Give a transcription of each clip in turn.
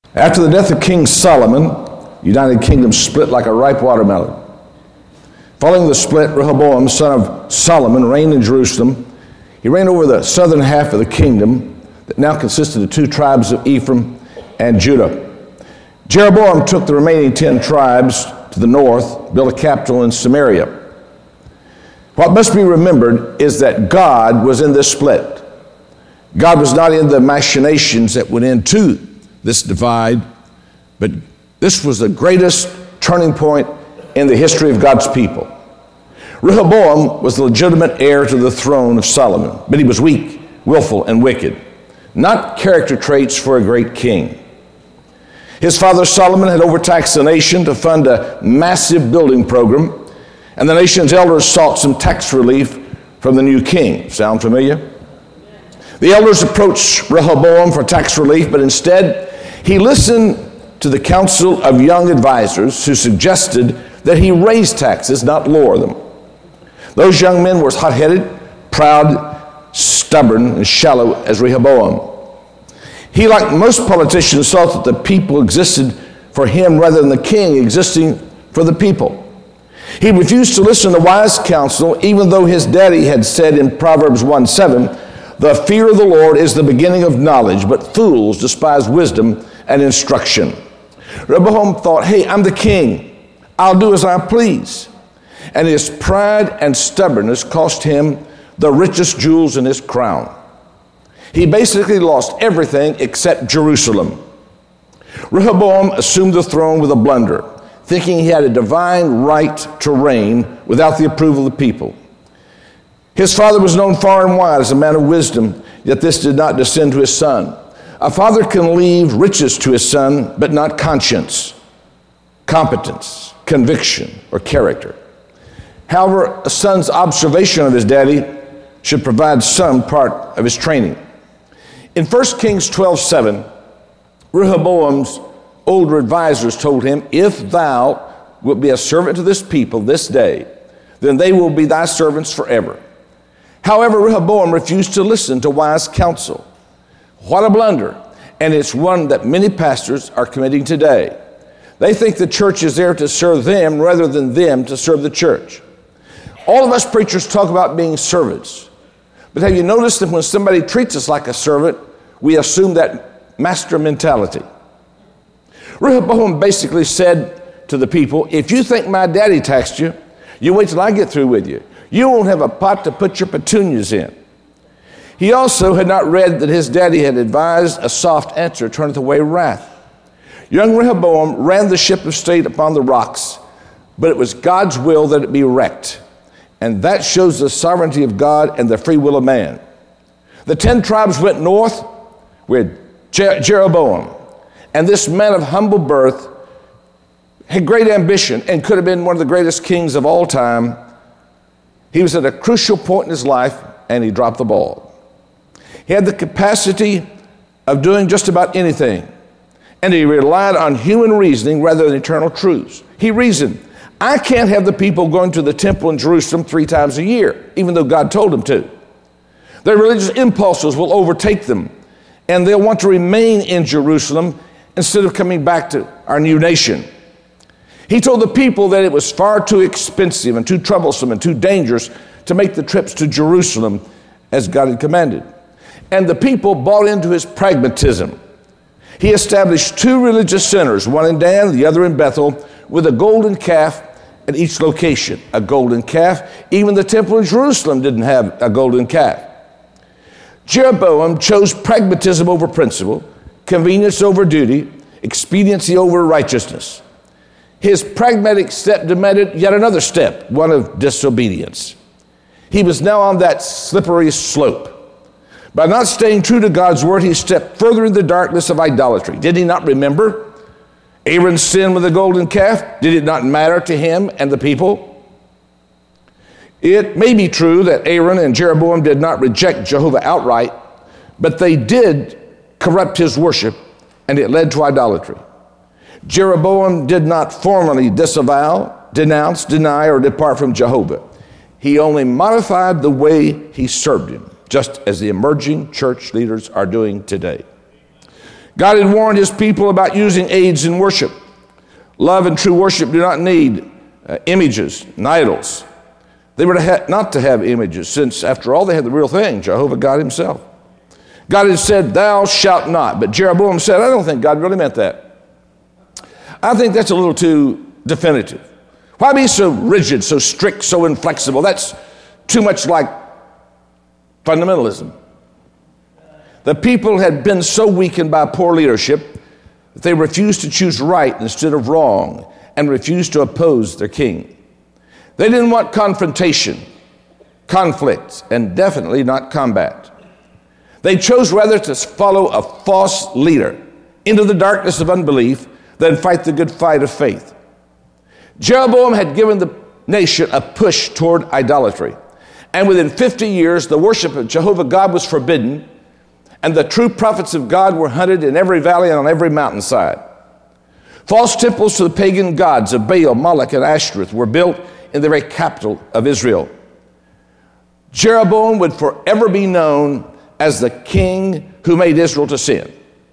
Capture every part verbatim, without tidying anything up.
After the death of King Solomon, United Kingdom split like a ripe watermelon. Following the split, Rehoboam, son of Solomon, reigned in Jerusalem. He reigned over the southern half of the kingdom that now consisted of two tribes of Ephraim and Judah. Jeroboam took the remaining ten tribes to the north, built a capital in Samaria. What must be remembered is that God was in this split. God was not in the machinations that went into this divide, but this was the greatest turning point in the history of God's people. Rehoboam was the legitimate heir to the throne of Solomon, but he was weak, willful, and wicked, not character traits for a great king. His father Solomon had overtaxed the nation to fund a massive building program, and the nation's elders sought some tax relief from the new king. Sound familiar? The elders approached Rehoboam for tax relief, but instead he listened to the council of young advisors who suggested that he raise taxes, not lower them. Those young men were as hot-headed, proud, stubborn, and shallow as Rehoboam. He, like most politicians, thought that the people existed for him rather than the king existing for the people. He refused to listen to wise counsel, even though his daddy had said in Proverbs one seven, "The fear of the Lord is the beginning of knowledge, but fools despise wisdom and instruction." Rehoboam thought, hey, I'm the king. I'll do as I please. And his pride and stubbornness cost him the richest jewels in his crown. He basically lost everything except Jerusalem. Rehoboam assumed the throne with a blunder, thinking he had a divine right to reign without the approval of the people. His father was known far and wide as a man of wisdom, yet this did not descend to his son. A father can leave riches to his son, but not conscience, competence, conviction, or character. However, a son's observation of his daddy should provide some part of his training. In First Kings twelve seven, Rehoboam's older advisors told him, "If thou wilt be a servant to this people this day, then they will be thy servants forever." However, Rehoboam refused to listen to wise counsel. What a blunder, and it's one that many pastors are committing today. They think the church is there to serve them rather than them to serve the church. All of us preachers talk about being servants, but have you noticed that when somebody treats us like a servant, we assume that master mentality? Rehoboam basically said to the people, if you think my daddy taxed you, you wait till I get through with you. You won't have a pot to put your petunias in. He also had not read that his daddy had advised a soft answer turneth away wrath. Young Rehoboam ran the ship of state upon the rocks, but it was God's will that it be wrecked. And that shows the sovereignty of God and the free will of man. The ten tribes went north with Jer- Jeroboam. And this man of humble birth had great ambition and could have been one of the greatest kings of all time. He was at a crucial point in his life, and he dropped the ball. He had the capacity of doing just about anything, and he relied on human reasoning rather than eternal truths. He reasoned, I can't have the people going to the temple in Jerusalem three times a year, even though God told them to. Their religious impulses will overtake them, and they'll want to remain in Jerusalem instead of coming back to our new nation. He told the people that it was far too expensive and too troublesome and too dangerous to make the trips to Jerusalem as God had commanded. And the people bought into his pragmatism. He established two religious centers, one in Dan, the other in Bethel, with a golden calf at each location. A golden calf. Even the temple in Jerusalem didn't have a golden calf. Jeroboam chose pragmatism over principle, convenience over duty, expediency over righteousness. His pragmatic step demanded yet another step, one of disobedience. He was now on that slippery slope. By not staying true to God's word, he stepped further in the darkness of idolatry. Did he not remember Aaron's sin with the golden calf? Did it not matter to him and the people? It may be true that Aaron and Jeroboam did not reject Jehovah outright, but they did corrupt his worship, and it led to idolatry. Jeroboam did not formally disavow, denounce, deny, or depart from Jehovah. He only modified the way he served him, just as the emerging church leaders are doing today. God had warned his people about using aids in worship. Love and true worship do not need uh, images and idols. They were to ha- not to have images, since, after all, they had the real thing, Jehovah God himself. God had said, thou shalt not. But Jeroboam said, I don't think God really meant that. I think that's a little too definitive. Why be so rigid, so strict, so inflexible? That's too much like fundamentalism. The people had been so weakened by poor leadership that they refused to choose right instead of wrong and refused to oppose their king. They didn't want confrontation, conflict, and definitely not combat. They chose rather to follow a false leader into the darkness of unbelief than fight the good fight of faith. Jeroboam had given the nation a push toward idolatry, and within fifty years, the worship of Jehovah God was forbidden, and the true prophets of God were hunted in every valley and on every mountainside. False temples to the pagan gods of Baal, Moloch, and Ashtoreth were built in the very capital of Israel. Jeroboam would forever be known as the king who made Israel to sin.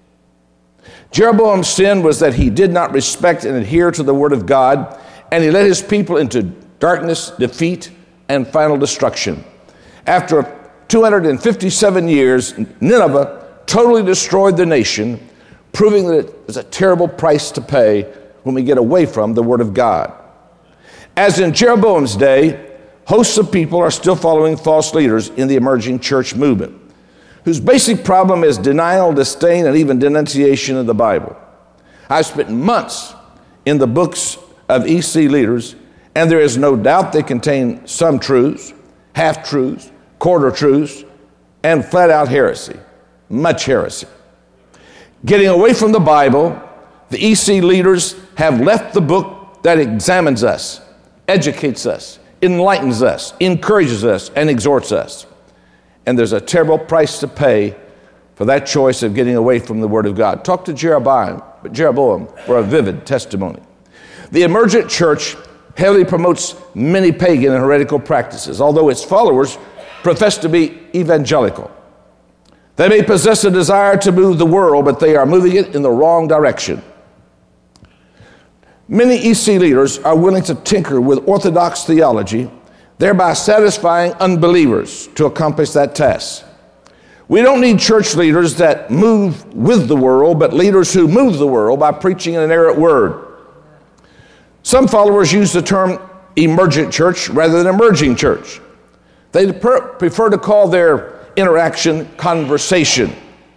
Jeroboam's sin was that he did not respect and adhere to the word of God, and he led his people into darkness, defeat, and final destruction. After two hundred fifty-seven years, Nineveh totally destroyed the nation, proving that it is a terrible price to pay when we get away from the word of God. As in Jeroboam's day, hosts of people are still following false leaders in the emerging church movement, whose basic problem is denial, disdain, and even denunciation of the Bible. I've spent months in the books of E C leaders, and there is no doubt they contain some truths, half-truths, quarter truths, and flat-out heresy, much heresy. Getting away from the Bible, the E C leaders have left the book that examines us, educates us, enlightens us, encourages us, and exhorts us. And there's a terrible price to pay for that choice of getting away from the Word of God. Talk to Jeroboam, Jeroboam for a vivid testimony. The emergent church heavily promotes many pagan and heretical practices, although its followers profess to be evangelical. They may possess a desire to move the world, but they are moving it in the wrong direction. Many E C leaders are willing to tinker with orthodox theology, thereby satisfying unbelievers to accomplish that task. We don't need church leaders that move with the world, but leaders who move the world by preaching an inerrant word. Some followers use the term emergent church rather than emerging church. They prefer to call their interaction conversation.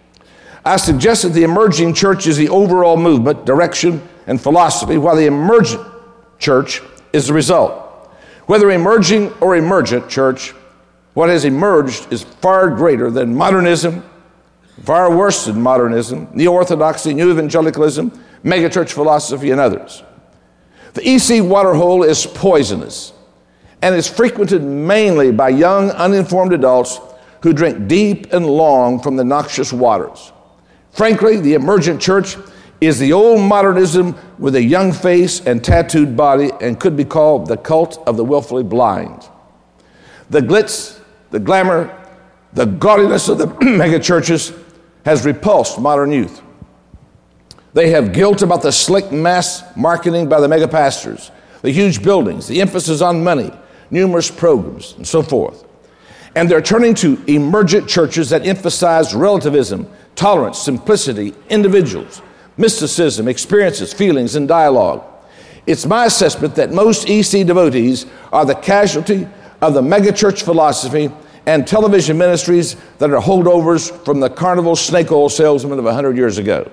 I suggest that the emerging church is the overall movement, direction, and philosophy, while the emergent church is the result. Whether emerging or emergent church, what has emerged is far greater than modernism, far worse than modernism, neo-orthodoxy, new evangelicalism, megachurch philosophy, and others. The E C waterhole is poisonous and is frequented mainly by young, uninformed adults who drink deep and long from the noxious waters. Frankly, the emergent church is the old modernism with a young face and tattooed body, and could be called the cult of the willfully blind. The glitz, the glamour, the gaudiness of the megachurches has repulsed modern youth. They have guilt about the slick mass marketing by the mega pastors, the huge buildings, the emphasis on money, numerous programs, and so forth. And they're turning to emergent churches that emphasize relativism, tolerance, simplicity, individuals, mysticism, experiences, feelings, and dialogue. It's my assessment that most E C devotees are the casualty of the megachurch philosophy and television ministries that are holdovers from the carnival snake oil salesmen of one hundred years ago.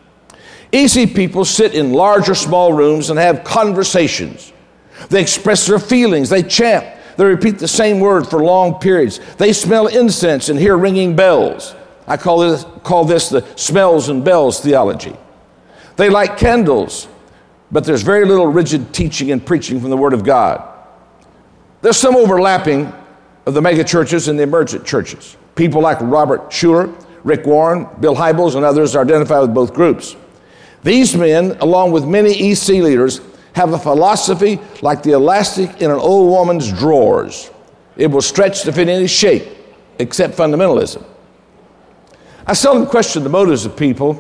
E C people sit in large or small rooms and have conversations. They express their feelings. They chant. They repeat the same word for long periods. They smell incense and hear ringing bells. I call this, call this the smells and bells theology. They light candles, but there's very little rigid teaching and preaching from the Word of God. There's some overlapping of the mega churches and the emergent churches. People like Robert Schuller, Rick Warren, Bill Hybels, and others are identified with both groups. These men, along with many E C leaders, have a philosophy like the elastic in an old woman's drawers. It will stretch to fit any shape except fundamentalism. I seldom question the motives of people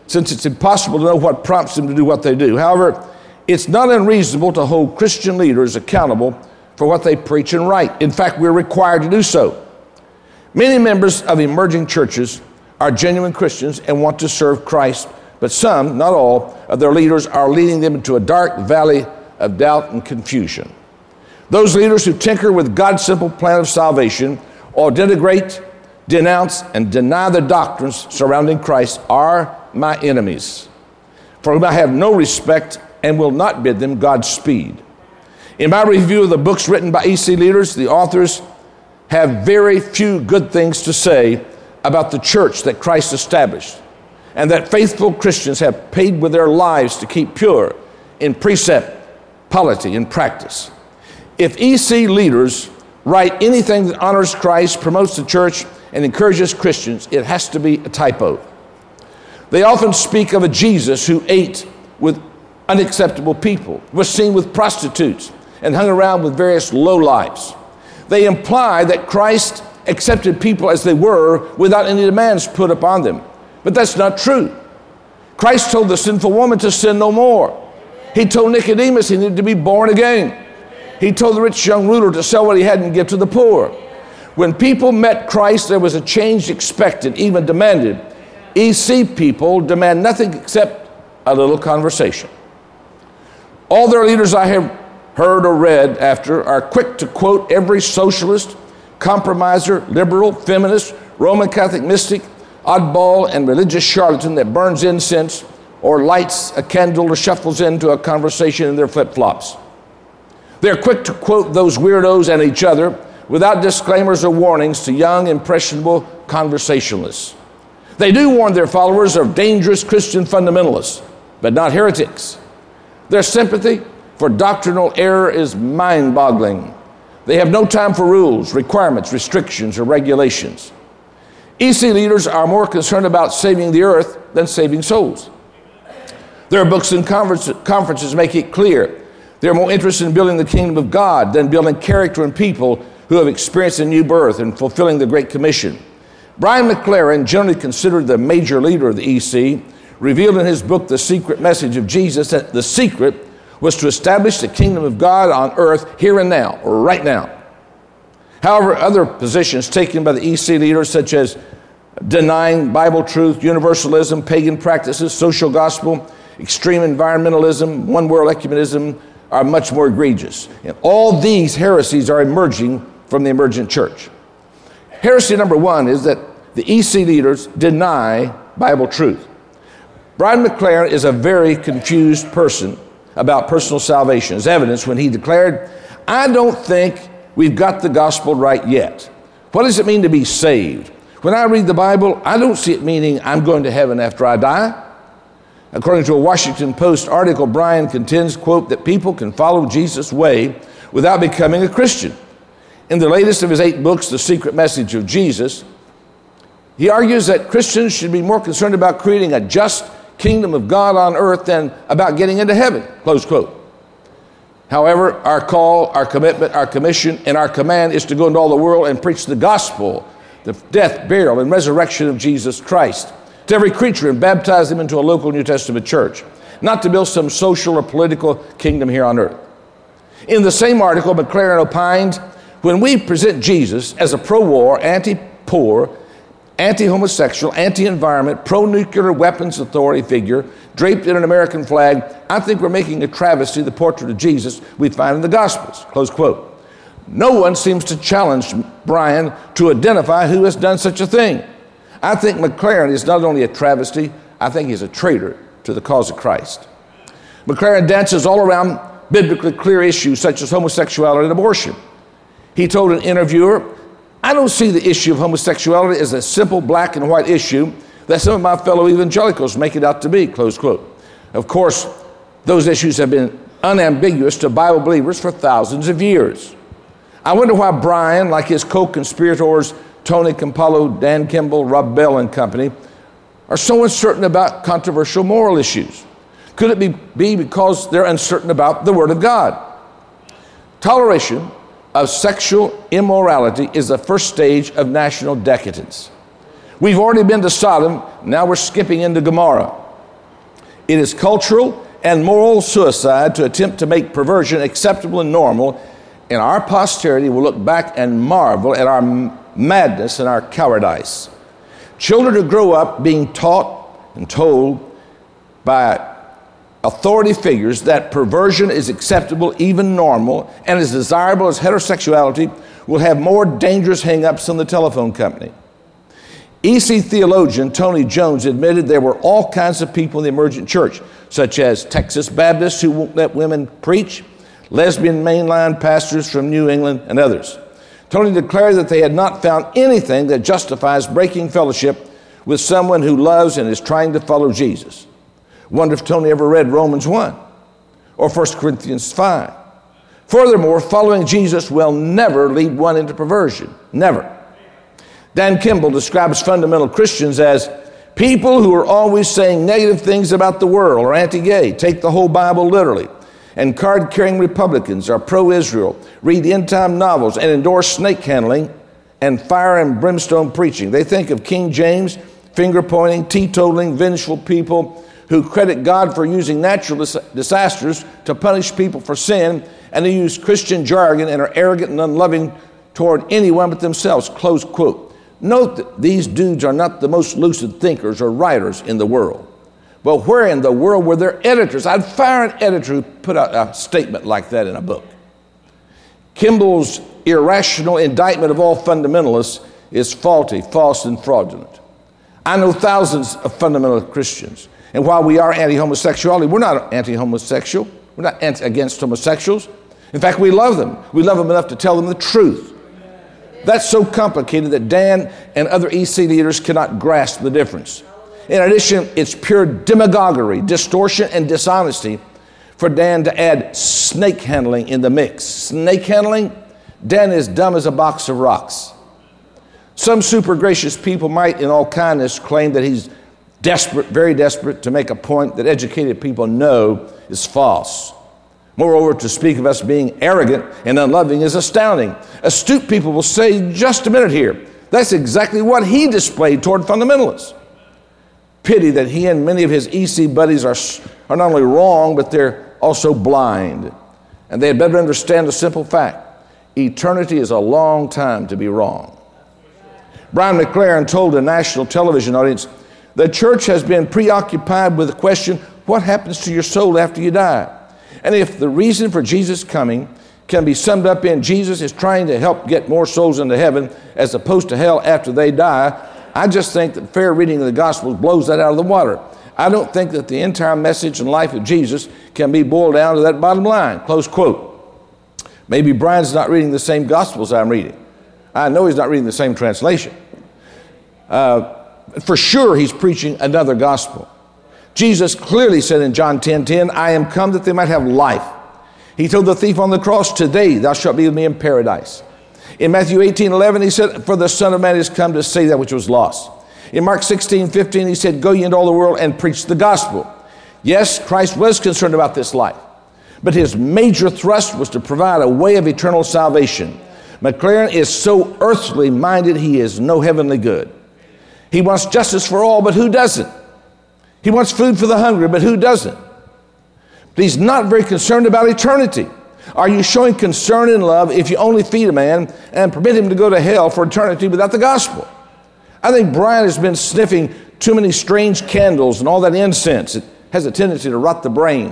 since it's impossible to know what prompts them to do what they do. However, it's not unreasonable to hold Christian leaders accountable for what they preach and write. In fact, we're required to do so. Many members of emerging churches are genuine Christians and want to serve Christ, but some, not all, of their leaders are leading them into a dark valley of doubt and confusion. Those leaders who tinker with God's simple plan of salvation or denigrate, denounce, and deny the doctrines surrounding Christ are my enemies, for whom I have no respect and will not bid them Godspeed. In my review of the books written by E C leaders, the authors have very few good things to say about the church that Christ established, and that faithful Christians have paid with their lives to keep pure in precept, polity, and practice. If E C leaders write anything that honors Christ, promotes the church, and encourages Christians, it has to be a typo. They often speak of a Jesus who ate with unacceptable people, was seen with prostitutes, and hung around with various lowlifes. They imply that Christ accepted people as they were without any demands put upon them. But that's not true. Christ told the sinful woman to sin no more. He told Nicodemus he needed to be born again. He told the rich young ruler to sell what he had and give to the poor. When people met Christ, there was a change expected, even demanded. E C people demand nothing except a little conversation. All their leaders I have heard or read after are quick to quote every socialist, compromiser, liberal, feminist, Roman Catholic mystic, oddball, and religious charlatan that burns incense or lights a candle or shuffles into a conversation in their flip-flops. They're quick to quote those weirdos and each other without disclaimers or warnings to young, impressionable conversationalists. They do warn their followers of dangerous Christian fundamentalists, but not heretics. Their sympathy for doctrinal error is mind-boggling. They have no time for rules, requirements, restrictions, or regulations. E C leaders are more concerned about saving the earth than saving souls. Their books and conferences make it clear they're more interested in building the kingdom of God than building character in people who have experienced a new birth and fulfilling the Great Commission. Brian McLaren, generally considered the major leader of the E C, revealed in his book, The Secret Message of Jesus, that the secret was to establish the kingdom of God on earth here and now, or right now. However, other positions taken by the E C leaders, such as denying Bible truth, universalism, pagan practices, social gospel, extreme environmentalism, one-world ecumenism, are much more egregious. And all these heresies are emerging from the emergent church. Heresy number one is that the E C leaders deny Bible truth. Brian McLaren is a very confused person about personal salvation, as evidenced when he declared, I don't think we've got the gospel right yet. What does it mean to be saved? When I read the Bible, I don't see it meaning I'm going to heaven after I die. According to a Washington Post article, Brian contends, quote, that people can follow Jesus' way without becoming a Christian. In the latest of his eight books, The Secret Message of Jesus, he argues that Christians should be more concerned about creating a just kingdom of God on earth than about getting into heaven, close quote. However, our call, our commitment, our commission, and our command is to go into all the world and preach the gospel, the death, burial, and resurrection of Jesus Christ to every creature and baptize them into a local New Testament church, not to build some social or political kingdom here on earth. In the same article, McLaren opined, when we present Jesus as a pro-war, anti-poor, anti-homosexual, anti-environment, pro-nuclear weapons authority figure draped in an American flag, I think we're making a travesty of the portrait of Jesus we find in the Gospels, close quote. No one seems to challenge Brian to identify who has done such a thing. I think McLaren is not only a travesty, I think he's a traitor to the cause of Christ. McLaren dances all around biblically clear issues such as homosexuality and abortion. He told an interviewer, I don't see the issue of homosexuality as a simple black and white issue that some of my fellow evangelicals make it out to be, close quote. Of course, those issues have been unambiguous to Bible believers for thousands of years. I wonder why Brian, like his co-conspirators, Tony Campolo, Dan Kimball, Rob Bell and company, are so uncertain about controversial moral issues. Could it be, be because they're uncertain about the Word of God? Toleration of sexual immorality is the first stage of national decadence. We've already been to Sodom, now we're skipping into Gomorrah. It is cultural and moral suicide to attempt to make perversion acceptable and normal, and our posterity will look back and marvel at our madness and our cowardice. Children who grow up being taught and told by authority figures that perversion is acceptable, even normal, and as desirable as heterosexuality will have more dangerous hang-ups than the telephone company. E C theologian Tony Jones admitted there were all kinds of people in the emergent church, such as Texas Baptists who won't let women preach, lesbian mainline pastors from New England, and others. Tony declared that they had not found anything that justifies breaking fellowship with someone who loves and is trying to follow Jesus. Wonder if Tony ever read Romans one or First Corinthians five. Furthermore, following Jesus will never lead one into perversion. Never. Dan Kimball describes fundamental Christians as people who are always saying negative things about the world or anti-gay, take the whole Bible literally, and card-carrying Republicans are pro-Israel, read end-time novels, and endorse snake handling and fire and brimstone preaching. They think of King James, finger-pointing, teetotaling, vengeful people who credit God for using natural dis- disasters to punish people for sin, and who use Christian jargon and are arrogant and unloving toward anyone but themselves, close quote. Note that these dudes are not the most lucid thinkers or writers in the world. But where in the world were their editors? I'd fire an editor who put out a statement like that in a book. Kimball's irrational indictment of all fundamentalists is faulty, false, and fraudulent. I know thousands of fundamental Christians. And while we are anti-homosexuality, we're not anti-homosexual. We're not anti- against homosexuals. In fact, we love them. We love them enough to tell them the truth. That's so complicated that Dan and other E C leaders cannot grasp the difference. In addition, it's pure demagoguery, distortion, and dishonesty for Dan to add snake handling in the mix. Snake handling? Dan is dumb as a box of rocks. Some super gracious people might, in all kindness, claim that he's desperate, very desperate, to make a point that educated people know is false. Moreover, to speak of us being arrogant and unloving is astounding. Astute people will say, just a minute here, that's exactly what he displayed toward fundamentalists. Pity that he and many of his E C buddies are, are not only wrong, but they're also blind. And they had better understand a simple fact. Eternity is a long time to be wrong. Brian McLaren told a national television audience, the church has been preoccupied with the question, what happens to your soul after you die? And if the reason for Jesus coming can be summed up in Jesus is trying to help get more souls into heaven as opposed to hell after they die, I just think that fair reading of the Gospels blows that out of the water. I don't think that the entire message and life of Jesus can be boiled down to that bottom line, close quote. Maybe Brian's not reading the same Gospels I'm reading. I know he's not reading the same translation. Uh, for sure, he's preaching another gospel. Jesus clearly said in John ten ten, I am come that they might have life. He told the thief on the cross, today thou shalt be with me in paradise. In Matthew eighteen eleven, he said, for the Son of Man is come to save that which was lost. In Mark sixteen fifteen, he said, go ye into all the world and preach the gospel. Yes, Christ was concerned about this life, but his major thrust was to provide a way of eternal salvation. McLaren is so earthly minded, he is no heavenly good. He wants justice for all, but who doesn't? He wants food for the hungry, but who doesn't? But he's not very concerned about eternity. Are you showing concern and love if you only feed a man and permit him to go to hell for eternity without the gospel? I think Brian has been sniffing too many strange candles and all that incense. It has a tendency to rot the brain.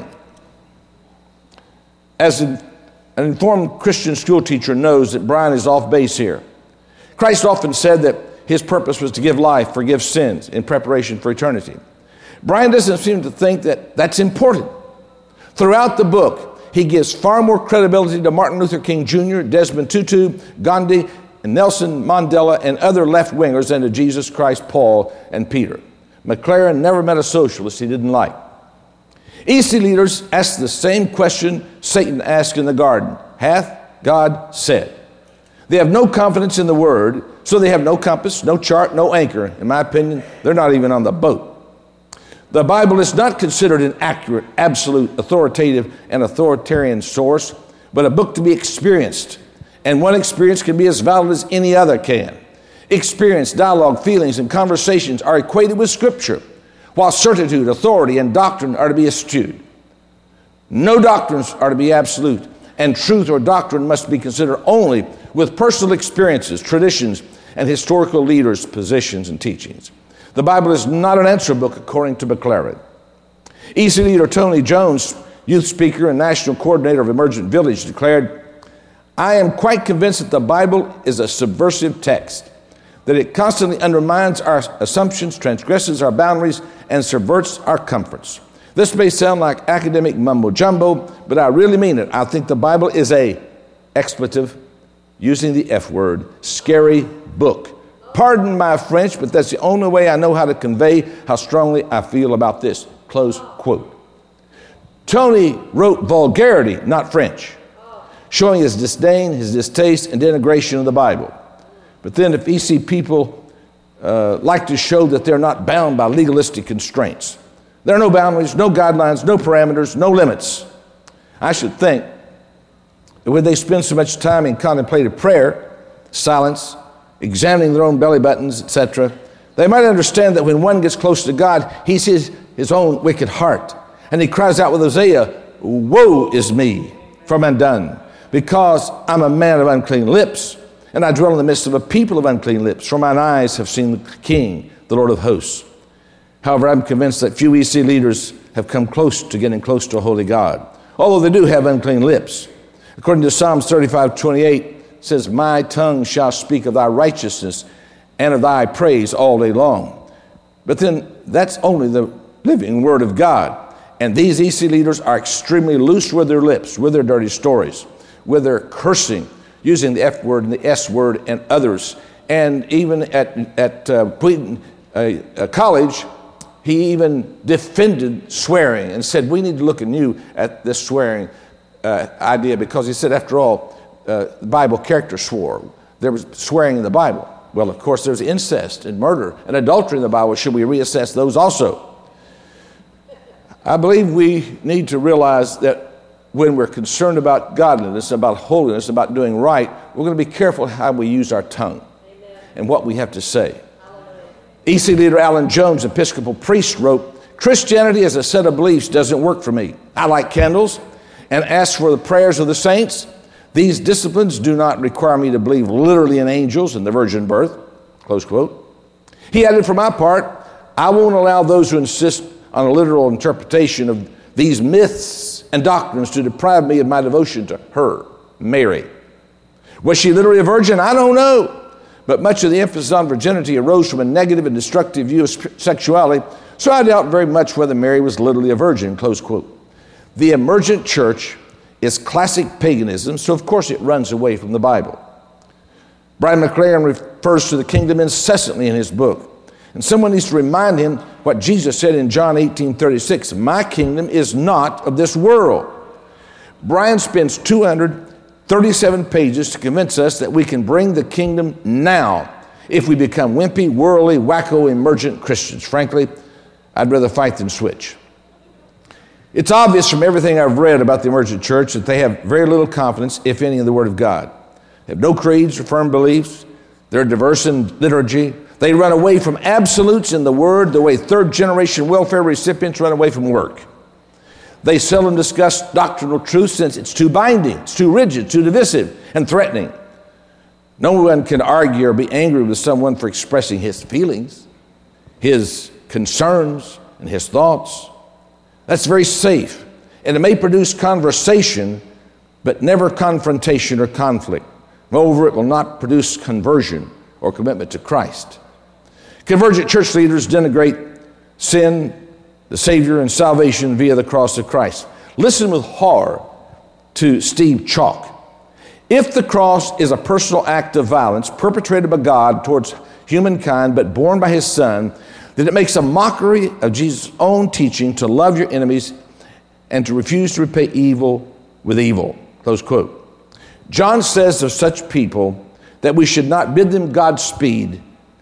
As an informed Christian school teacher knows that Brian is off base here. Christ often said that his purpose was to give life, forgive sins in preparation for eternity. Brian doesn't seem to think that that's important. Throughout the book, he gives far more credibility to Martin Luther King Junior, Desmond Tutu, Gandhi, and Nelson Mandela, and other left-wingers than to Jesus Christ, Paul, and Peter. McLaren never met a socialist he didn't like. E C leaders ask the same question Satan asked in the garden. Hath God said? They have no confidence in the word, so they have no compass, no chart, no anchor. In my opinion, they're not even on the boat. The Bible is not considered an accurate, absolute, authoritative, and authoritarian source, but a book to be experienced. And one experience can be as valid as any other can. Experience, dialogue, feelings, and conversations are equated with Scripture. while certitude, authority, and doctrine are to be eschewed. No doctrines are to be absolute, and truth or doctrine must be considered only with personal experiences, traditions, and historical leaders' positions and teachings. The Bible is not an answer book, according to McLaren. E C leader Tony Jones, youth speaker and national coordinator of Emergent Village, declared, "I am quite convinced that the Bible is a subversive text, that it constantly undermines our assumptions, transgresses our boundaries, and subverts our comforts. This may sound like academic mumbo-jumbo, but I really mean it. I think the Bible is a expletive, using the F word, scary book. Pardon my French, but that's the only way I know how to convey how strongly I feel about this." Close quote. Tony wrote vulgarity, not French, showing his disdain, his distaste, and denigration of the Bible. But then if E C people uh, like to show that they're not bound by legalistic constraints, there are no boundaries, no guidelines, no parameters, no limits. I should think that when they spend so much time in contemplative prayer, silence, examining their own belly buttons, et cetera, they might understand that when one gets close to God, he sees his own wicked heart. And he cries out with Isaiah, "Woe is me, for I'm undone, because I'm a man of unclean lips, and I dwell in the midst of a people of unclean lips, for mine eyes have seen the King, the Lord of hosts." However, I'm convinced that few E C leaders have come close to getting close to a holy God, although they do have unclean lips. According to Psalms thirty-five twenty-eight, it says, "My tongue shall speak of thy righteousness and of thy praise all day long." But then that's only the living word of God. And these E C leaders are extremely loose with their lips, with their dirty stories, with their cursing, using the F word and the S word and others. And even at, at uh, Wheaton uh, uh, College, he even defended swearing and said, we need to look anew at this swearing uh, idea, because he said, after all, uh, the Bible characters swore. There was swearing in the Bible. Well, of course, there's incest and murder and adultery in the Bible. Should we reassess those also? I believe we need to realize that when we're concerned about godliness, about holiness, about doing right, we're going to be careful how we use our tongue. Amen. And what we have to say. Hallelujah. E C leader Alan Jones, Episcopal priest, wrote, "Christianity as a set of beliefs doesn't work for me. I like candles and ask for the prayers of the saints. These disciplines do not require me to believe literally in angels and the virgin birth." Close quote. He added, "For my part, I won't allow those who insist on a literal interpretation of these myths and doctrines to deprive me of my devotion to her, Mary. Was she literally a virgin? I don't know. But much of the emphasis on virginity arose from a negative and destructive view of sexuality, so I doubt very much whether Mary was literally a virgin," close quote. The emergent church is classic paganism, so of course it runs away from the Bible. Brian McLaren refers to the kingdom incessantly in his book. And someone needs to remind him what Jesus said in John eighteen thirty-six, "My kingdom is not of this world." Brian spends two hundred thirty-seven pages to convince us that we can bring the kingdom now if we become wimpy, worldly, wacko, emergent Christians. Frankly, I'd rather fight than switch. It's obvious from everything I've read about the emergent church that they have very little confidence, if any, in the Word of God. They have no creeds or firm beliefs. They're diverse in liturgy. They run away from absolutes in the Word the way third-generation welfare recipients run away from work. They seldom discuss doctrinal truth since it's too binding, it's too rigid, too divisive, and threatening. No one can argue or be angry with someone for expressing his feelings, his concerns, and his thoughts. That's very safe, and it may produce conversation, but never confrontation or conflict. Moreover, it will not produce conversion or commitment to Christ. Convergent church leaders denigrate sin, the Savior, and salvation via the cross of Christ. Listen with horror to Steve Chalk. If the cross is a personal act of violence perpetrated by God towards humankind but borne by his Son, then it makes a mockery of Jesus' own teaching to love your enemies and to refuse to repay evil with evil. Close quote. John says of such people that we should not bid them Godspeed,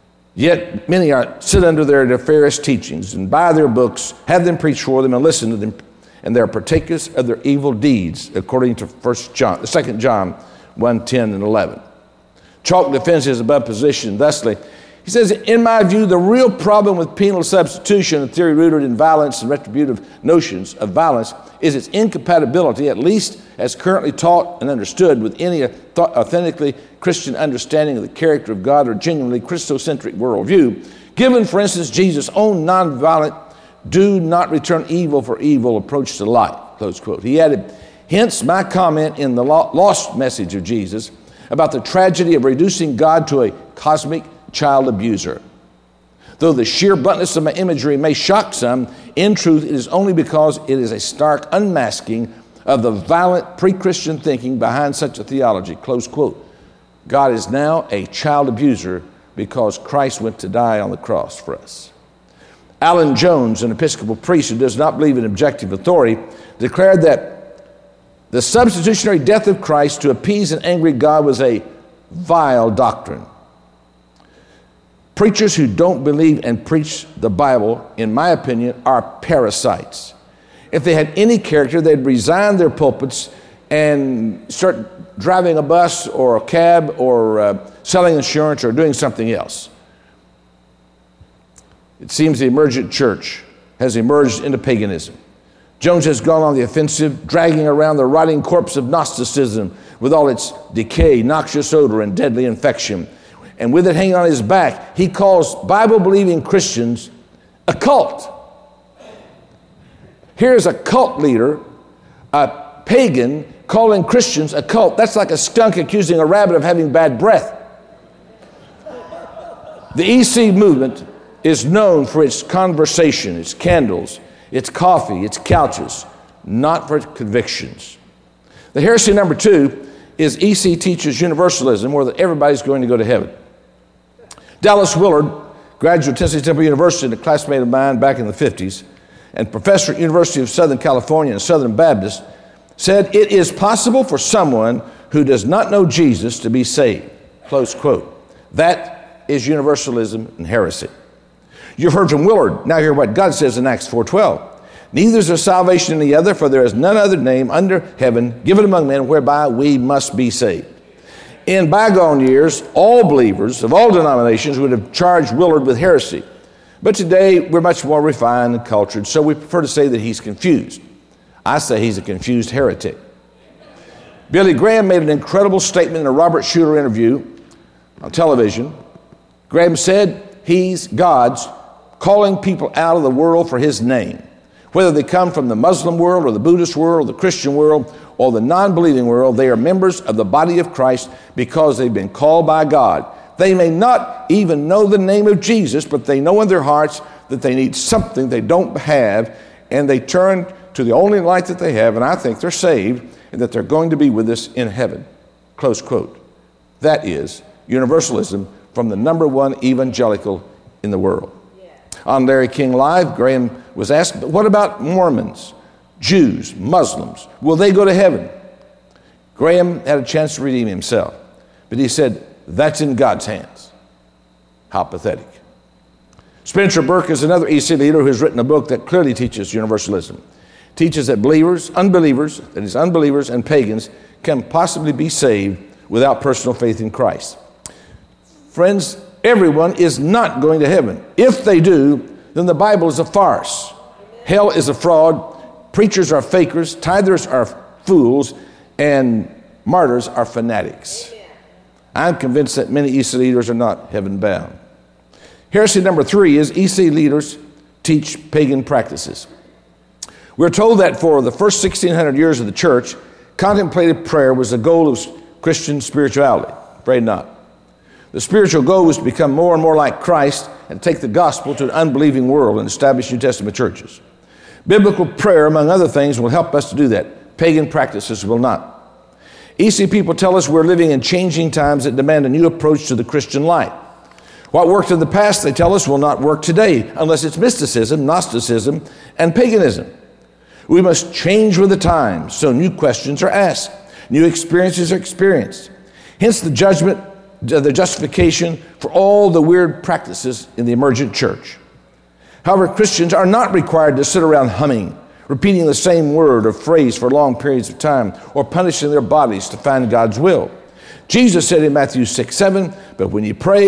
yet many are sit under their nefarious teachings and buy their books, have them preach for them, and listen to them, and they are partakers of their evil deeds, according to First John, Second John one, ten, and eleven. Chalk defends his above position thusly. He says, in my view, the real problem with penal substitution, a theory rooted in violence and retributive notions of violence, is its incompatibility, at least as currently taught and understood, with any authentically Christian understanding of the character of God or genuinely Christocentric worldview. Given, for instance, Jesus' own nonviolent, do not return evil for evil approach to life, close quote. He added, hence my comment in the lost message of Jesus about the tragedy of reducing God to a cosmic child abuser. Though the sheer bluntness of my imagery may shock some, in truth it is only because it is a stark unmasking of the violent pre-Christian thinking behind such a theology, close quote. God is now a child abuser because Christ went to die on the cross for us. Alan Jones, an Episcopal priest who does not believe in objective authority, declared that the substitutionary death of Christ to appease an angry God was a vile doctrine. Preachers who don't believe and preach the Bible, in my opinion, are parasites. If they had any character, they'd resign their pulpits and start driving a bus or a cab or uh, selling insurance or doing something else. It seems the emergent church has emerged into paganism. Jones has gone on the offensive, dragging around the rotting corpse of Gnosticism with all its decay, noxious odor, and deadly infection. And with it hanging on his back, he calls Bible-believing Christians a cult. Here's a cult leader, a pagan, calling Christians a cult. That's like a skunk accusing a rabbit of having bad breath. The E C movement is known for its conversation, its candles, its coffee, its couches, not for its convictions. The heresy number two is E C teaches universalism, where everybody's going to go to heaven. Dallas Willard, graduate of Tennessee Temple University and a classmate of mine back in the fifties, and professor at University of Southern California and Southern Baptist, said, it is possible for someone who does not know Jesus to be saved, close quote. That is universalism and heresy. You've heard from Willard. Now hear what God says in Acts four twelve. Neither is there salvation in the other, for there is none other name under heaven given among men whereby we must be saved. In bygone years, all believers of all denominations would have charged Willard with heresy. But today, we're much more refined and cultured, so we prefer to say that he's confused. I say he's a confused heretic. Billy Graham made an incredible statement in a Robert Schuller interview on television. Graham said he's God's calling people out of the world for his name. Whether they come from the Muslim world or the Buddhist world, or the Christian world, or the non-believing world, they are members of the body of Christ because they've been called by God. They may not even know the name of Jesus, but they know in their hearts that they need something they don't have, and they turn to the only light that they have, and I think they're saved, and that they're going to be with us in heaven. Close quote. That is universalism from the number one evangelical in the world. Yeah. On Larry King Live, Graham was asked, but what about Mormons, Jews, Muslims? Will they go to heaven? Graham had a chance to redeem himself, but he said, that's in God's hands. How pathetic. Spencer Burke is another E C leader who has written a book that clearly teaches universalism. Teaches that believers, unbelievers, that is unbelievers and pagans can possibly be saved without personal faith in Christ. Friends, everyone is not going to heaven. If they do, then the Bible is a farce. Hell is a fraud. Preachers are fakers. Tithers are fools. And martyrs are fanatics. I'm convinced that many E C leaders are not heaven bound. Heresy number three is E C leaders teach pagan practices. We're told that for the first sixteen hundred years of the church, contemplative prayer was the goal of Christian spirituality. Pray not. The spiritual goal was to become more and more like Christ and take the gospel to an unbelieving world and establish New Testament churches. Biblical prayer, among other things, will help us to do that. Pagan practices will not. E C people tell us we're living in changing times that demand a new approach to the Christian life. What worked in the past, they tell us, will not work today unless it's mysticism, Gnosticism, and paganism. We must change with the times, so new questions are asked, new experiences are experienced. Hence the judgment, the justification for all the weird practices in the emergent church. However, Christians are not required to sit around humming, repeating the same word or phrase for long periods of time, or punishing their bodies to find God's will. Jesus said in Matthew six seven, but when you pray,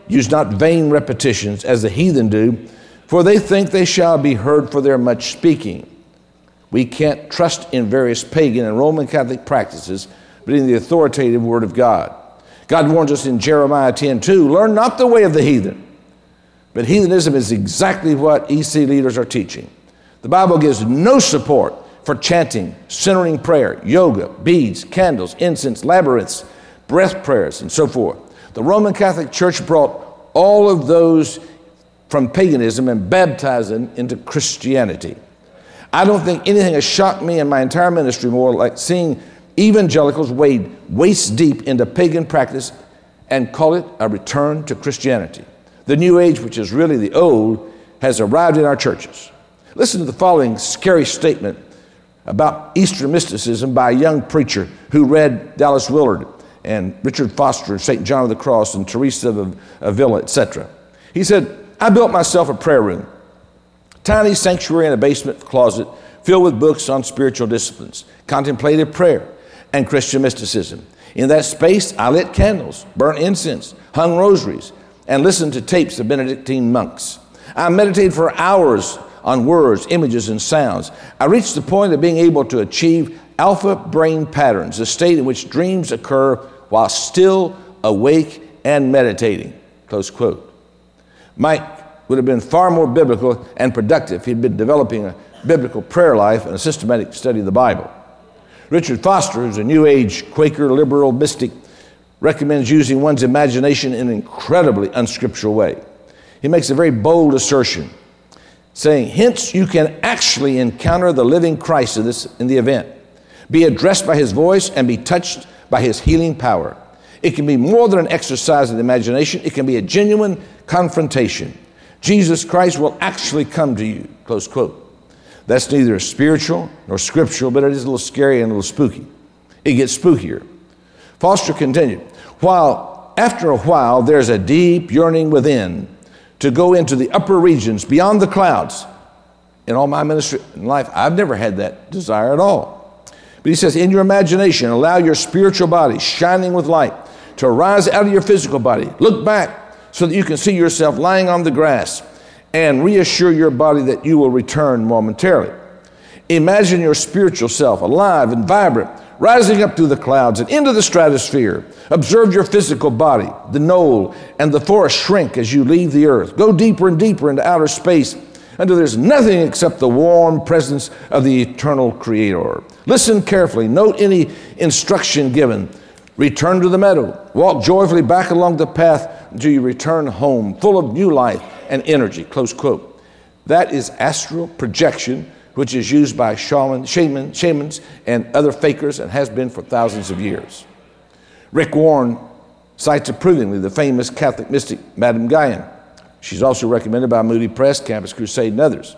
Use not vain repetitions as the heathen do, for they think they shall be heard for their much speaking. We can't trust in various pagan and Roman Catholic practices, but in the authoritative Word of God. God warns us in Jeremiah ten two, learn not the way of the heathen. But heathenism is exactly what E C leaders are teaching. The Bible gives no support for chanting, centering prayer, yoga, beads, candles, incense, labyrinths, breath prayers, and so forth. The Roman Catholic Church brought all of those from paganism and baptized them into Christianity. I don't think anything has shocked me in my entire ministry more like seeing evangelicals wade waist deep into pagan practice and call it a return to Christianity. The New Age, which is really the old, has arrived in our churches. Listen to the following scary statement about Eastern mysticism by a young preacher who read Dallas Willard and Richard Foster, Saint John of the Cross, and Teresa of Avila, et cetera. He said, I built myself a prayer room, tiny sanctuary in a basement closet filled with books on spiritual disciplines, contemplative prayer, and Christian mysticism. In that space, I lit candles, burnt incense, hung rosaries, and listened to tapes of Benedictine monks. I meditated for hours on words, images, and sounds. I reached the point of being able to achieve alpha brain patterns, a state in which dreams occur while still awake and meditating, close quote. Mike would have been far more biblical and productive if he'd been developing a biblical prayer life and a systematic study of the Bible. Richard Foster, who's a New Age Quaker liberal mystic, recommends using one's imagination in an incredibly unscriptural way. He makes a very bold assertion, saying, hence you can actually encounter the living Christ in, this, in the event, be addressed by his voice, and be touched by his healing power. It can be more than an exercise of the imagination. It can be a genuine confrontation. Jesus Christ will actually come to you, close quote. That's neither spiritual nor scriptural, but it is a little scary and a little spooky. It gets spookier. Foster continued, while after a while there's a deep yearning within to go into the upper regions beyond the clouds. In all my ministry in life, I've never had that desire at all. But he says, in your imagination, allow your spiritual body shining with light to arise out of your physical body. Look back so that you can see yourself lying on the grass and reassure your body that you will return momentarily. Imagine your spiritual self alive and vibrant, rising up through the clouds and into the stratosphere. Observe your physical body, the knoll and the forest shrink as you leave the earth. Go deeper and deeper into outer space until there's nothing except the warm presence of the eternal Creator. Listen carefully. Note any instruction given. Return to the meadow. Walk joyfully back along the path until you return home, full of new life and energy. Close quote. That is astral projection, which is used by shaman, shaman, shamans and other fakers and has been for thousands of years. Rick Warren cites approvingly the famous Catholic mystic Madame Guyon. She's also recommended by Moody Press, Campus Crusade, and others.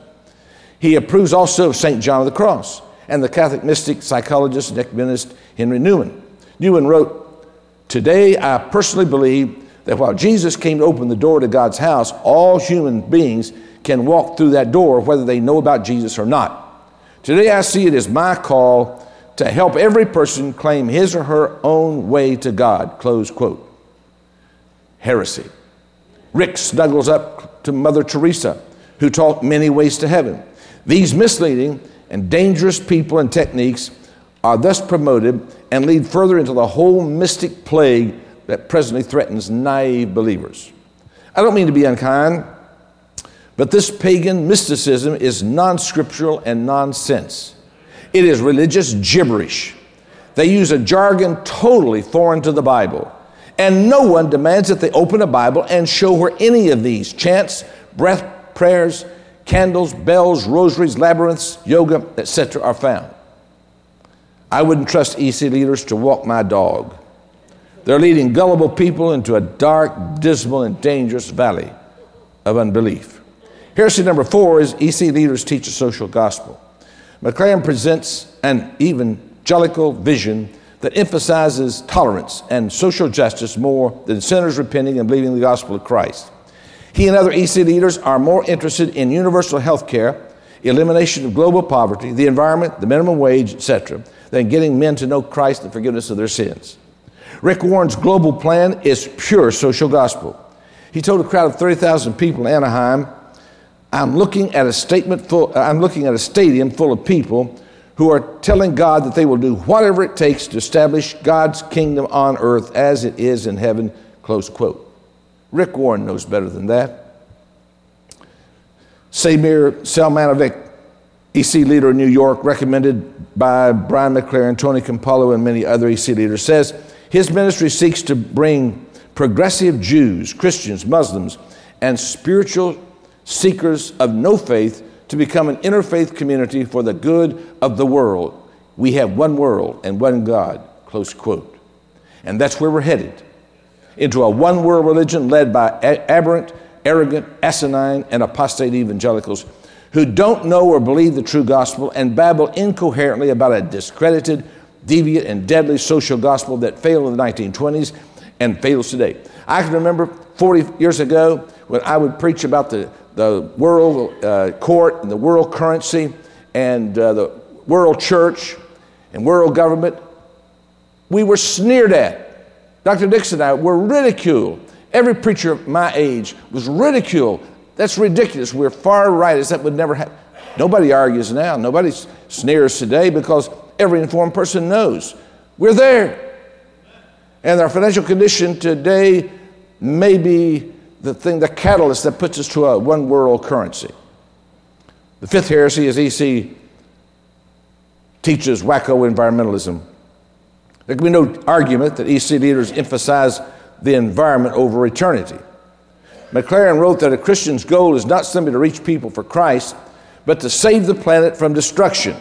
He approves also of Saint John of the Cross and the Catholic mystic, psychologist, and ecumenist Henry Newman. Newman wrote, today I personally believe that while Jesus came to open the door to God's house, all human beings can walk through that door whether they know about Jesus or not. Today I see it as my call to help every person claim his or her own way to God, close quote. Heresy. Rick snuggles up to Mother Teresa, who taught many ways to heaven. These misleading and dangerous people and techniques are thus promoted and lead further into the whole mystic plague that presently threatens naive believers. I don't mean to be unkind, but this pagan mysticism is non-scriptural and nonsense. It is religious gibberish. They use a jargon totally foreign to the Bible. And no one demands that they open a Bible and show where any of these chants, breath prayers, candles, bells, rosaries, labyrinths, yoga, et cetera are found. I wouldn't trust E C leaders to walk my dog. They're leading gullible people into a dark, dismal, and dangerous valley of unbelief. Heresy number four is E C leaders teach a social gospel. McLaren presents an evangelical vision that emphasizes tolerance and social justice more than sinners repenting and believing the gospel of Christ. He and other E C leaders are more interested in universal health care, elimination of global poverty, the environment, the minimum wage, et cetera, than getting men to know Christ and forgiveness of their sins. Rick Warren's global plan is pure social gospel. He told a crowd of thirty thousand people in Anaheim, I'm looking at a statement full, I'm looking at a stadium full of people who are telling God that they will do whatever it takes to establish God's kingdom on earth as it is in heaven, close quote. Rick Warren knows better than that. Samir Selmanovic, E C leader in New York, recommended by Brian McLaren, Tony Campolo, and many other E C leaders, says his ministry seeks to bring progressive Jews, Christians, Muslims, and spiritual seekers of no faith to become an interfaith community for the good of the world. We have one world and one God, close quote. And that's where we're headed, into a one world religion led by aberrant, arrogant, asinine, and apostate evangelicals who don't know or believe the true gospel and babble incoherently about a discredited, deviant, and deadly social gospel that failed in the nineteen twenties and fails today. I can remember forty years ago when I would preach about the, the world uh, court and the world currency and uh, the world church and world government. We were sneered at. Doctor Dixon and I were ridiculed. Every preacher of my age was ridiculed. That's ridiculous. We're far right. That would never happen. Nobody argues now. Nobody sneers today because every informed person knows we're there. And our financial condition today may be the thing, the catalyst that puts us to a one world currency. The fifth heresy is E C teaches wacko environmentalism. There can be no argument that E C leaders emphasize the environment over eternity. McLaren wrote that a Christian's goal is not simply to reach people for Christ, but to save the planet from destruction.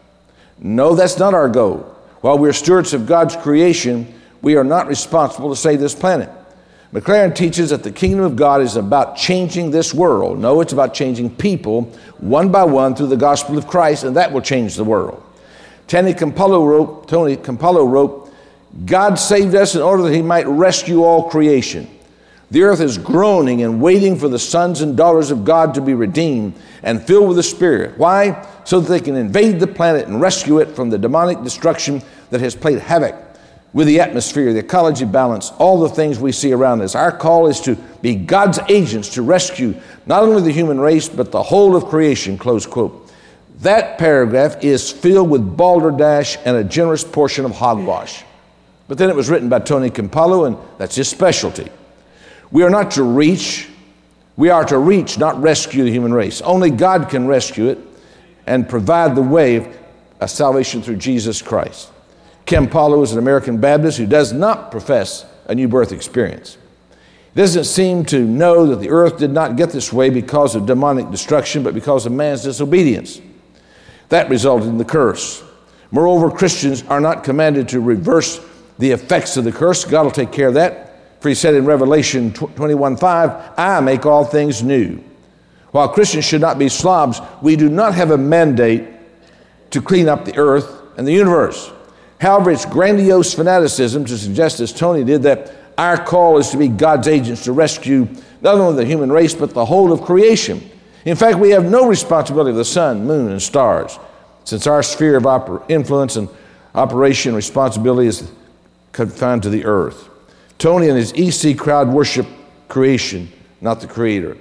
No, that's not our goal. While we're stewards of God's creation, we are not responsible to save this planet. McLaren teaches that the kingdom of God is about changing this world. No, it's about changing people one by one through the gospel of Christ, and that will change the world. Tony Campolo wrote, Tony Campolo wrote, God saved us in order that he might rescue all creation. The earth is groaning and waiting for the sons and daughters of God to be redeemed and filled with the Spirit. Why? So that they can invade the planet and rescue it from the demonic destruction that has played havoc with the atmosphere, the ecology balance, all the things we see around us. Our call is to be God's agents to rescue not only the human race, but the whole of creation, close quote. That paragraph is filled with balderdash and a generous portion of hogwash. But then it was written by Tony Campolo, and that's his specialty. We are not to reach, we are to reach, not rescue the human race. Only God can rescue it and provide the way of salvation through Jesus Christ. Campolo is an American Baptist who does not profess a new birth experience. He doesn't seem to know that the earth did not get this way because of demonic destruction, but because of man's disobedience. That resulted in the curse. Moreover, Christians are not commanded to reverse the effects of the curse. God will take care of that. For he said in Revelation twenty-one five, I make all things new. While Christians should not be slobs, we do not have a mandate to clean up the earth and the universe. However, it's grandiose fanaticism to suggest, as Tony did, that our call is to be God's agents to rescue not only the human race, but the whole of creation. In fact, we have no responsibility of the sun, moon, and stars, since our sphere of oper- influence and operation and responsibility is confined to the earth. Tony and his E C crowd worship creation, not the Creator.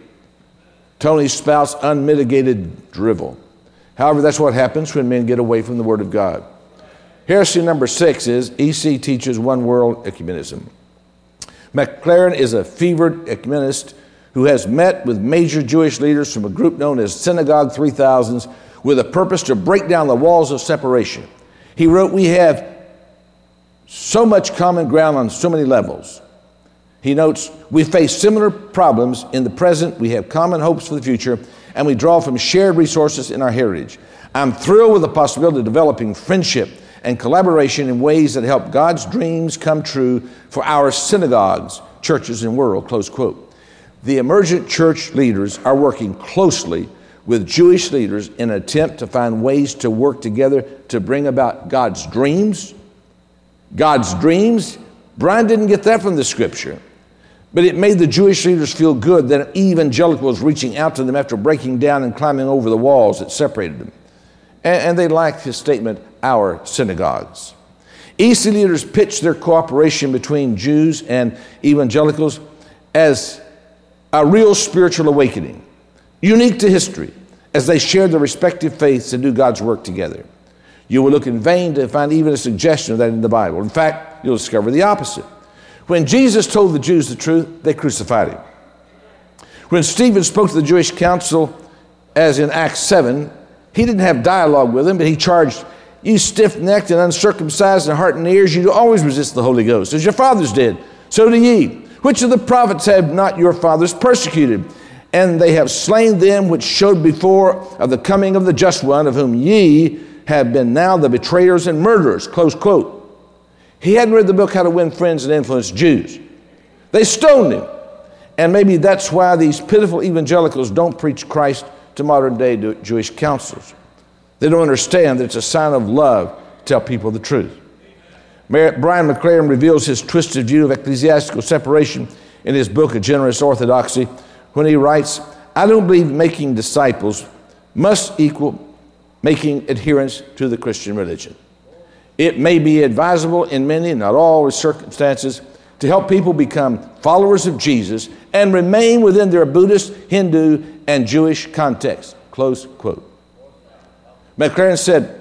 Tony spouts unmitigated drivel. However, that's what happens when men get away from the Word of God. Heresy number six is E C teaches one world ecumenism. McLaren is a fevered ecumenist who has met with major Jewish leaders from a group known as Synagogue three thousands with a purpose to break down the walls of separation. He wrote, we have so much common ground on so many levels. He notes, we face similar problems in the present, we have common hopes for the future, and we draw from shared resources in our heritage. I'm thrilled with the possibility of developing friendship and collaboration in ways that help God's dreams come true for our synagogues, churches, and world, close quote. The emergent church leaders are working closely with Jewish leaders in an attempt to find ways to work together to bring about God's dreams. God's dreams, Brian didn't get that from the scripture, but it made the Jewish leaders feel good that an evangelical was reaching out to them after breaking down and climbing over the walls that separated them. And, and they liked his statement, our synagogues. E C leaders pitched their cooperation between Jews and evangelicals as a real spiritual awakening, unique to history, as they share their respective faiths and do God's work together. You will look in vain to find even a suggestion of that in the Bible. In fact, you'll discover the opposite. When Jesus told the Jews the truth, they crucified him. When Stephen spoke to the Jewish council, as in Acts seven, he didn't have dialogue with them, but he charged, you stiff-necked and uncircumcised in heart and ears, you do always resist the Holy Ghost, as your fathers did. So do ye. Which of the prophets have not your fathers persecuted? And they have slain them which showed before of the coming of the just one, of whom ye have been now the betrayers and murderers. Close quote. He hadn't read the book How to Win Friends and Influence Jews. They stoned him. And maybe that's why these pitiful evangelicals don't preach Christ to modern day Jewish councils. They don't understand that it's a sign of love to tell people the truth. Brian McLaren reveals his twisted view of ecclesiastical separation in his book, A Generous Orthodoxy, when he writes, I don't believe making disciples must equal making adherents to the Christian religion. It may be advisable in many, not all circumstances, to help people become followers of Jesus and remain within their Buddhist, Hindu, and Jewish context. Close quote. McLaren said,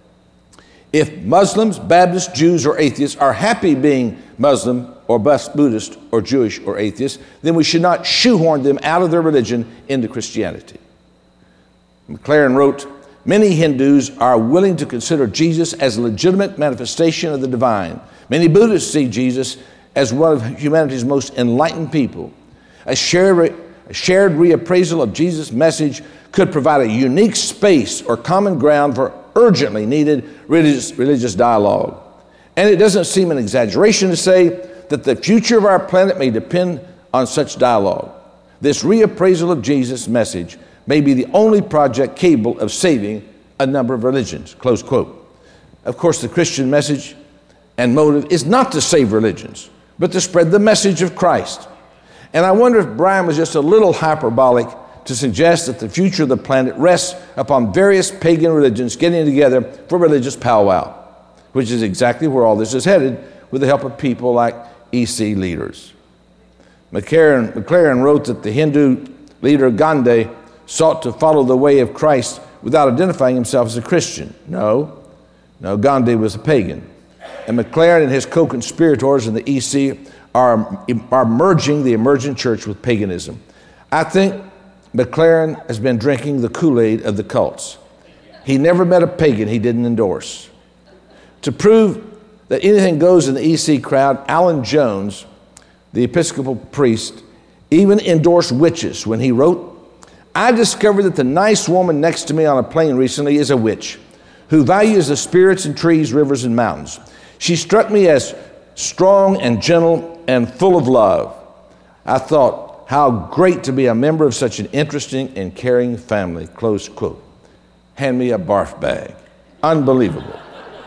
if Muslims, Baptists, Jews, or atheists are happy being Muslim or Buddhist or Jewish or atheist, then we should not shoehorn them out of their religion into Christianity. McLaren wrote, many Hindus are willing to consider Jesus as a legitimate manifestation of the divine. Many Buddhists see Jesus as one of humanity's most enlightened people. A shared, a shared reappraisal of Jesus' message could provide a unique space or common ground for urgently needed religious, religious dialogue. And it doesn't seem an exaggeration to say that the future of our planet may depend on such dialogue. This reappraisal of Jesus' message may be the only project capable of saving a number of religions, close quote. Of course, the Christian message and motive is not to save religions, but to spread the message of Christ. And I wonder if Brian was just a little hyperbolic to suggest that the future of the planet rests upon various pagan religions getting together for religious powwow, which is exactly where all this is headed with the help of people like E C leaders. McLaren, McLaren wrote that the Hindu leader Gandhi sought to follow the way of Christ without identifying himself as a Christian. No, no, Gandhi was a pagan. And McLaren and his co-conspirators in the E C are, are merging the emergent church with paganism. I think McLaren has been drinking the Kool-Aid of the cults. He never met a pagan he didn't endorse. To prove that anything goes in the E C crowd, Alan Jones, the Episcopal priest, even endorsed witches when he wrote, I discovered that the nice woman next to me on a plane recently is a witch who values the spirits and trees, rivers, and mountains. She struck me as strong and gentle and full of love. I thought, how great to be a member of such an interesting and caring family, close quote. Hand me a barf bag. Unbelievable.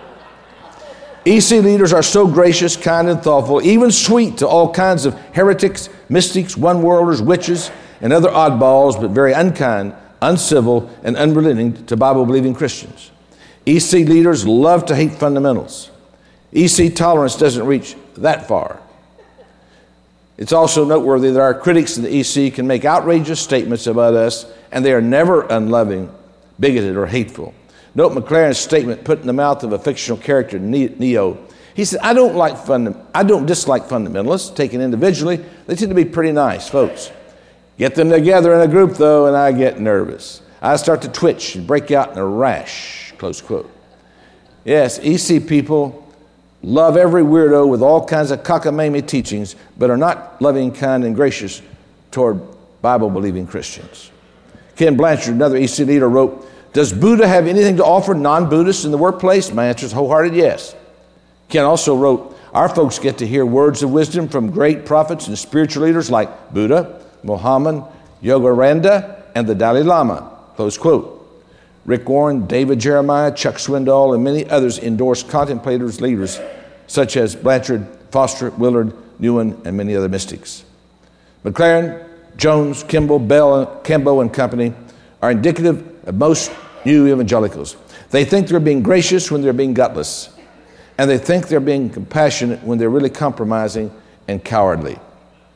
E C leaders are so gracious, kind, and thoughtful, even sweet to all kinds of heretics, mystics, one-worlders, witches, and other oddballs, but very unkind, uncivil, and unrelenting to Bible-believing Christians. E C leaders love to hate fundamentals. E C tolerance doesn't reach that far. It's also noteworthy that our critics in the E C can make outrageous statements about us, and they are never unloving, bigoted, or hateful. Note McLaren's statement put in the mouth of a fictional character, Neo. He said, I don't like funda- I don't dislike fundamentalists. Taken individually, they tend to be pretty nice folks. Get them together in a group, though, and I get nervous. I start to twitch and break out in a rash, close quote. Yes, E C people love every weirdo with all kinds of cockamamie teachings, but are not loving, kind, and gracious toward Bible-believing Christians. Ken Blanchard, another E C leader, wrote, does Buddha have anything to offer non-Buddhists in the workplace? My answer is wholehearted yes. Ken also wrote, our folks get to hear words of wisdom from great prophets and spiritual leaders like Buddha, Muhammad, Yogananda, and the Dalai Lama, close quote. Rick Warren, David Jeremiah, Chuck Swindoll, and many others endorse contemplators leaders such as Blanchard, Foster, Willard, Newen, and many other mystics. McLaren, Jones, Kimball, Bell, Kembo, and company are indicative of most new evangelicals. They think they're being gracious when they're being gutless, and they think they're being compassionate when they're really compromising and cowardly.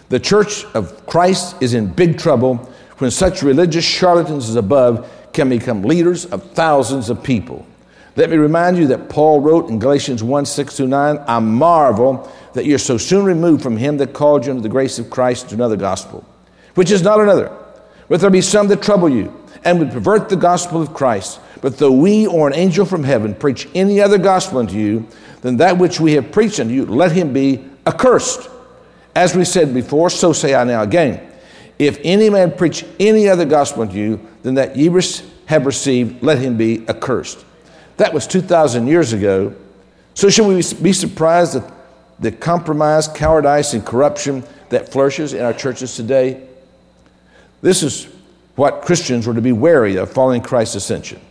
The church of Christ is in big trouble when such religious charlatans as above can become leaders of thousands of people. Let me remind you that Paul wrote in Galatians one, six through nine, I marvel that you're so soon removed from him that called you into the grace of Christ to another gospel, which is not another. But there be some that trouble you, and would pervert the gospel of Christ. But though we or an angel from heaven preach any other gospel unto you than that which we have preached unto you, let him be accursed. As we said before, so say I now again. If any man preach any other gospel unto you than that ye have received, let him be accursed. That was two thousand years ago. So should we be surprised at the compromise, cowardice, and corruption that flourishes in our churches today? This is what Christians were to be wary of following Christ's ascension.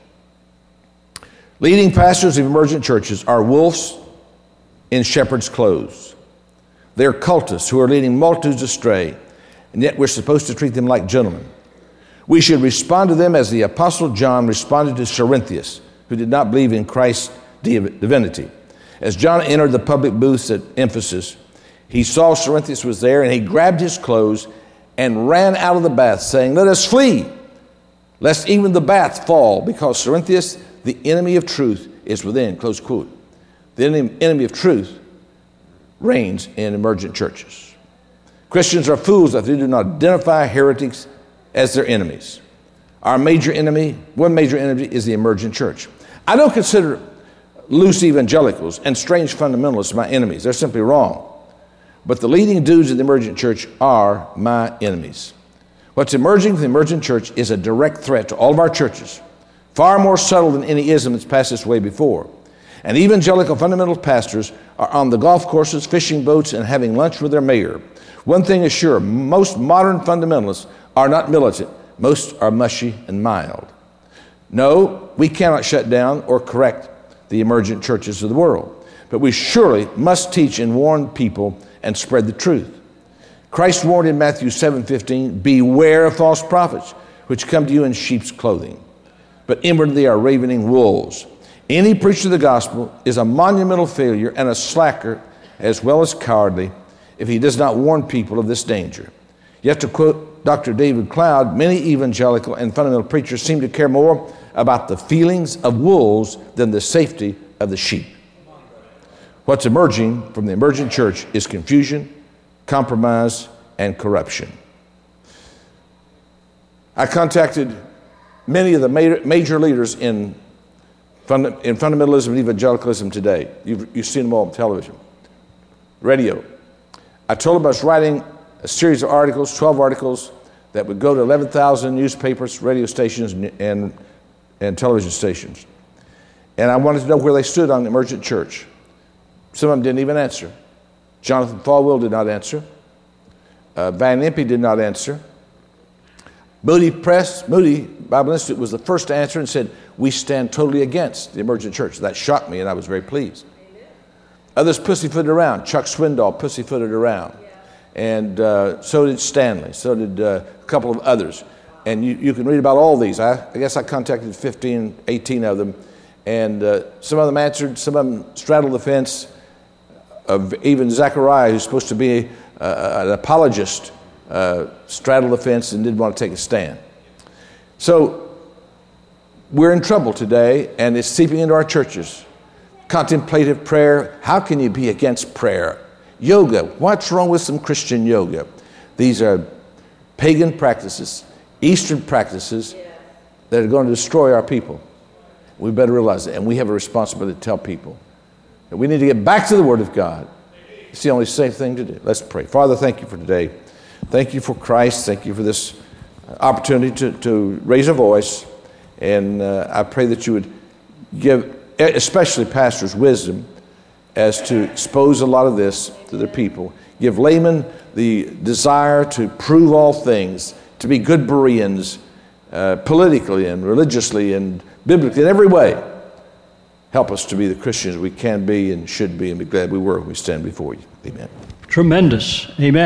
Leading pastors of emergent churches are wolves in shepherd's clothes. They're cultists who are leading multitudes astray, and yet we're supposed to treat them like gentlemen. We should respond to them as the Apostle John responded to Cerinthius, who did not believe in Christ's divinity. As John entered the public booths at Ephesus, he saw Cerinthius was there, and he grabbed his clothes and ran out of the bath, saying, let us flee, lest even the bath fall, because Cerinthius, the enemy of truth, is within, close quote. The enemy of truth reigns in emergent churches. Christians are fools if they do not identify heretics as their enemies. Our major enemy, one major enemy, is the emergent church. I don't consider loose evangelicals and strange fundamentalists my enemies. They're simply wrong. But the leading dudes in the emergent church are my enemies. What's emerging from the emergent church is a direct threat to all of our churches, far more subtle than any ism that's passed this way before. And evangelical fundamental pastors are on the golf courses, fishing boats, and having lunch with their mayor. One thing is sure, most modern fundamentalists are not militant. Most are mushy and mild. No, we cannot shut down or correct the emergent churches of the world, but we surely must teach and warn people and spread the truth. Christ warned in Matthew seven fifteen, beware of false prophets, which come to you in sheep's clothing, but inwardly they are ravening wolves. Any preacher of the gospel is a monumental failure and a slacker as well as cowardly if he does not warn people of this danger. Yet, to quote Doctor David Cloud, many evangelical and fundamental preachers seem to care more about the feelings of wolves than the safety of the sheep. What's emerging from the emergent church is confusion, compromise, and corruption. I contacted many of the major leaders in, funda- in fundamentalism and evangelicalism today. You've, you've seen them all on television, radio. I told them I was writing a series of articles, twelve articles, that would go to eleven thousand newspapers, radio stations, and, and television stations. And I wanted to know where they stood on the emergent church. Some of them didn't even answer. Jonathan Falwell did not answer. Uh, Van Impe did not answer. Moody Press, Moody Bible Institute was the first to answer and said, we stand totally against the emergent church. That shocked me, and I was very pleased. Amen. Others pussyfooted around. Chuck Swindoll pussyfooted around. Yeah. And uh, so did Stanley. So did uh, a couple of others. And you, you can read about all these. I, I guess I contacted fifteen, eighteen of them. And uh, some of them answered. Some of them straddled the fence. Of even Zechariah, who's supposed to be uh, an apologist, uh, straddled the fence and didn't want to take a stand. So we're in trouble today, and it's seeping into our churches. Contemplative prayer. How can you be against prayer? Yoga. What's wrong with some Christian yoga? These are pagan practices, Eastern practices that are going to destroy our people. We better realize it, and we have a responsibility to tell people. We need to get back to the Word of God. It's the only safe thing to do. Let's pray. Father, thank you for today. Thank you for Christ. Thank you for this opportunity to, to raise a voice. And uh, I pray that you would give, especially pastors, wisdom as to expose a lot of this to their people. Give laymen the desire to prove all things, to be good Bereans, uh, politically and religiously and biblically in every way. Help us to be the Christians we can be and should be, and be glad we were when we stand before you. Amen. Tremendous. Amen.